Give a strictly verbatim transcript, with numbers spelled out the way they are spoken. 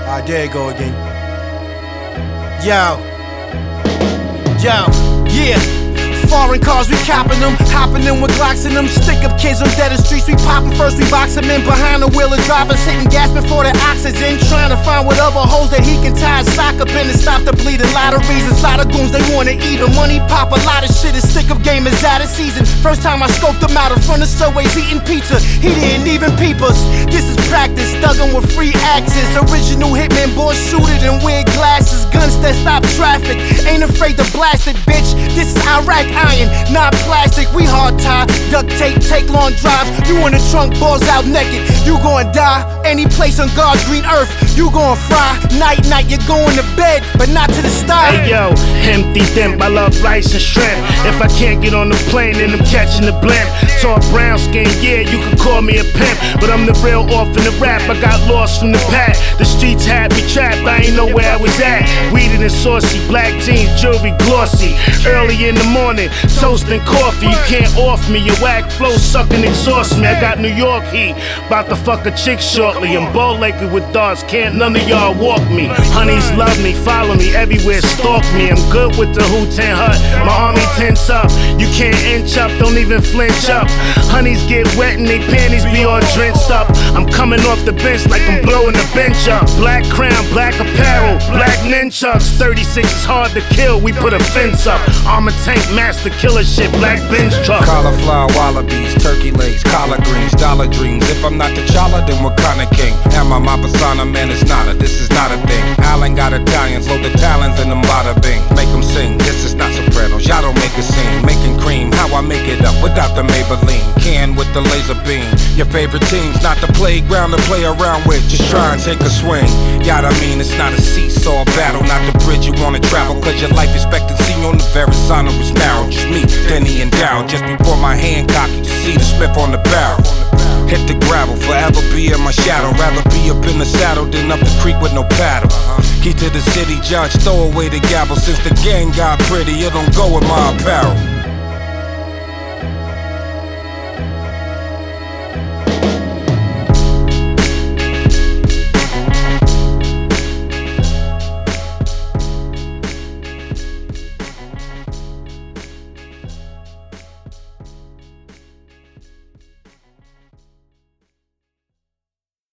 Ah, there you go again. Yo. Yo. Yeah. Foreign cars, we copping them, hopping in with Glocks in them. Stick up kids on dead streets, we poppin' first, we box them in. Behind the wheel of drivers, hitting gas before the oxygen. Trying to find whatever holes that he can tie his sock up in and stop the bleed. A lot of reasons, lot of goons, they wanna eat him. Money pop, a lot of shit, his stick up game is out of season. First time I scoped him out in front of Subways eating pizza, he didn't even peep us. This is practice, thuggin' with free axes. Original hitman, boy suited and weird glasses. Guns that stop traffic, ain't afraid to blast it, bitch. This is Iraq iron, not plastic. We hard tie, duct tape, take long drives. You in the trunk, balls out naked. You gon' die any place on God's green earth. You gon' fry, night night. You're going to bed, but not to the star. Hey yo, empty dimp. I love rice and shrimp. If I can't get on the plane, then I'm catching the blimp. Tall brown skin, yeah, you can call me a pimp, but I'm the real orphan of rap. I got lost from the pack. The streets had me trapped. I ain't know where I was at. Weeded and saucy, black jeans, jewelry glossy. Early in the morning, toast and coffee. You can't off me, your whack flow sucking exhaust me. I got New York heat, bout to fuck a chick shortly. I'm bow legged with darts, can't none of y'all walk me. Honeys love me, follow me everywhere, stalk me. I'm good with the Hooten Hut, my army tense up. You can't inch up, don't even flinch up. Honeys get wet and they panties be all drenched up. I'm coming off the bench like I'm blowing the bench up. Black crown, black apparel, black nunchucks. thirty-six is hard to kill, we put a fence up. Armor tank, master killer shit, black Benz truck. Cauliflower, wallabies, turkey legs, collard greens, dollar dreams. If I'm not T'Challa, then what kind of king? Am I my persona? Man, it's not a, this is not a thing. Allen got Italians, load the talons in them bada bing. Make them sing, this is not Sopranos, y'all don't make a scene. Making cream, how I make it up without the Maybelline. Can with the laser beam. Your favorite team's not the playground to play around with, just try and take a swing. Y'all I mean, it's not a seesaw battle, not the bridge you wanna travel. Cause your life expectancy on the Verrazano is narrow. Just me, Denny and Dow, just before my hand cocked, you see the Smith on the barrel. Hit the gravel, forever be in my shadow. Rather be up in the saddle than up the creek with no paddle. Key to the city, judge, throw away the gavel. Since the gang got pretty, it don't go with my apparel.